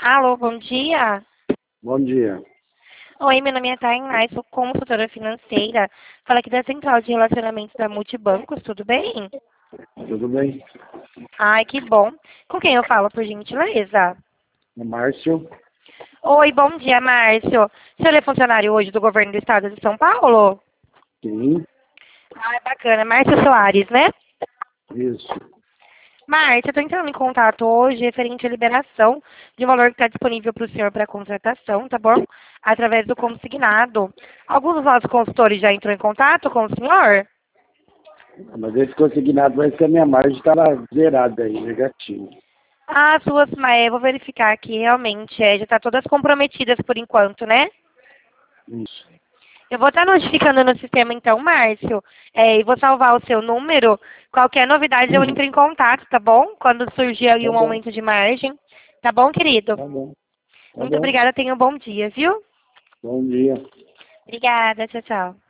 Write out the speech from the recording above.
Alô, bom dia. Bom dia. Oi, meu nome é Tainá, sou consultora financeira. Fala aqui da Central de Relacionamentos da Multibancos, tudo bem? Tudo bem? Ai, que bom. Com quem eu falo, por gentileza? É Márcio? Oi, bom dia, Márcio. O senhor é funcionário hoje do governo do estado de São Paulo? Sim, Ah, bacana. Márcio Soares, né? isso. Márcio, eu estou entrando em contato hoje referente à liberação de um valor que está disponível para o senhor para contratação, tá bom? Através do consignado. Alguns dos nossos consultores já entrou em contato com o senhor? Mas esse consignado vai ser a minha margem está zerada aí, negativa. Ah, eu vou verificar aqui, realmente, já está todas comprometidas por enquanto, né? Isso. Eu vou estar notificando no sistema então, Márcio, e vou salvar o seu número. Qualquer novidade eu entro em contato, tá bom? Quando surgir aí Tá um bom, aumento de margem. Tá bom, querido? tá bom, tá Muito bom. obrigada, tenha um bom dia, viu? Bom dia. Obrigada, tchau, tchau.